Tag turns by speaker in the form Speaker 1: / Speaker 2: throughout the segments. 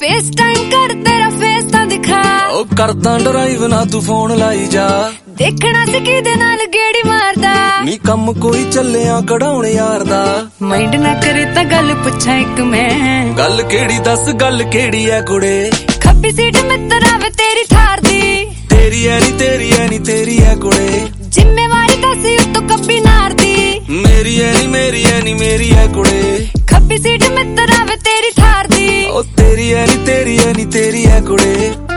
Speaker 1: face time कर तेरा face तां दिखा
Speaker 2: ओ करदा ड्राइव ना तू फोन लाई जा
Speaker 1: देखना सी किदे नाल गेड़ी मारदा
Speaker 2: नी कम कोई चलिया कढाउण यार दा
Speaker 1: माइंड ना करे तां गल पुछां इक मैं
Speaker 2: गल केड़ी दस गल केड़ी है कुड़े
Speaker 1: खब्बी सीट मित्तरा वे तेरी थार दी
Speaker 2: तेरी है नी तेरी है नी तेरी है कुड़े
Speaker 1: जिम्मेवारी दसी उत्तों कब्बी नार दी
Speaker 2: मेरी है नी मेरी है नी मेरी है कुड़े
Speaker 1: खब्बी सीट मित्तरा वे तेरी थार दी
Speaker 2: ओ तेरी है नी तेरी है नी तेरी है कुड़े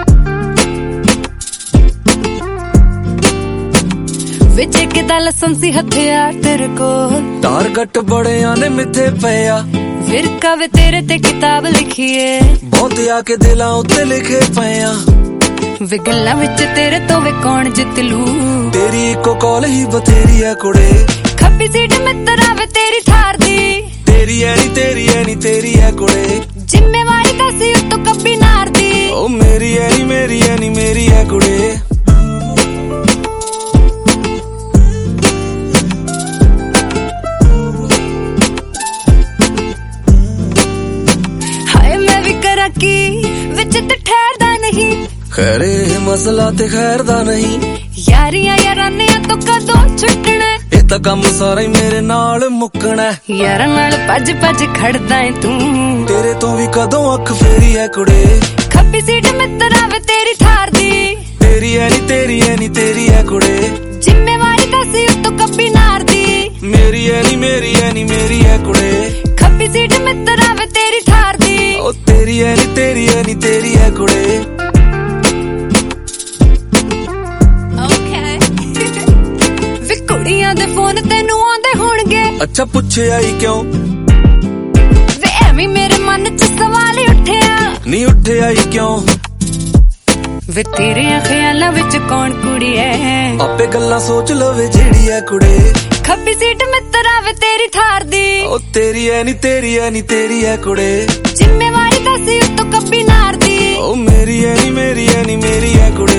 Speaker 1: विच के दा लाइसेंसी हथियार तेरे कोल
Speaker 2: टारगेट बड़े आने मिथे पया
Speaker 1: फिर कवे तेरे ते किताब लिखी है
Speaker 2: बहुत आके दिलां उत्ते लिखे पया
Speaker 1: वे गल्लां विच तेरे तो वे कौन जित लू
Speaker 2: तेरी इको कॉल ही बथेरी है कुड़े
Speaker 1: खब्बी सीट मित्तरा वे तेरी थार दी
Speaker 2: तेरी है नी तेरी है नी तेरी है कुड़े
Speaker 1: जिम्मेवारी दसी उत्तों कब्बी नार दी
Speaker 2: ओ मेरी है नी मेरी है नी मेरी है कुड़े
Speaker 1: हाय मैं भी करा की विच ते ठहरदा नहीं
Speaker 2: खैरे मसला ते खैर दा नहीं
Speaker 1: यारियां याराने तो कदों छुटना
Speaker 2: ये तां कम सारा ही मेरे नाल मुकना
Speaker 1: यारां नाल भज भज खड़दा है तू
Speaker 2: तेरे तो भी कदों अख फेरी है कुड़े
Speaker 1: खब्बी सीट मित्तरा वे तेरी थार दी
Speaker 2: तेरी है नी तेरी है नी तेरी है कुड़े
Speaker 1: जिम्मेवारी दसी उत्तों कब्बी नार दी
Speaker 2: मेरी है नी मेरी है नी मेरी है कुड़े
Speaker 1: खब्बी सीट मित्तरा वे तेरी थार दी
Speaker 2: ओ तेरी है नी तेरी है नी तेरी है कुड़े
Speaker 1: वे कुड़ियां दे फोन तेनू आंदे होणगे
Speaker 2: अच्छा पुछे आई क्यों
Speaker 1: वे एवें मेरे मन च सवाल ही उठिया
Speaker 2: नी उठे आई क्यों
Speaker 1: वे तेरे ख्यालां विच कौन कुड़ी है
Speaker 2: आपे गल्लां सोच लवे जेड़ी है कुड़े
Speaker 1: खब्बी सीट मित्तरा वे तेरी थार दी
Speaker 2: ओ तेरी है नी तेरी है नी तेरी है कुड़े
Speaker 1: जिम्मेवारी दसी उत्तों कब्बी नार दी
Speaker 2: ओ मेरी है नी मेरी है नी मेरी है कुड़े